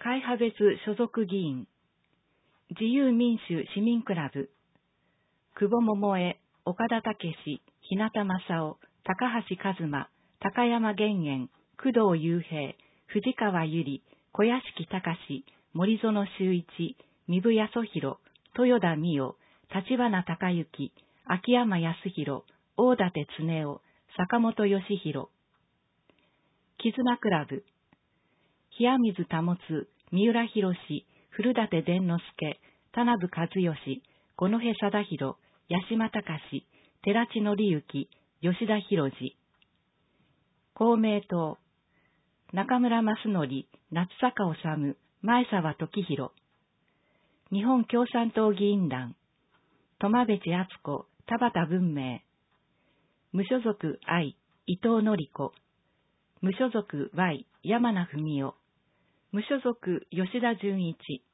会派別所属議員、自由民主市民クラブ、久保桃江、岡田武史、日向正夫、高橋一馬、高山玄燕、工藤雄平、藤川由里、小屋敷隆、森園修一、三部康弘、豊田美代、立花隆之、秋山康弘、大館恒夫、坂本義弘。絆クラブ、冷水保、三浦博、古舘伝之助、田名部和義、五戸貞弘、八島隆、寺地則之、吉田博次。公明党、中村益則、夏坂治、前沢時弘。日本共産党議員団、苫部地敦子、田畑文明。無所属 I、伊藤典子。無所属 Y、山名文夫。無所属吉田純一。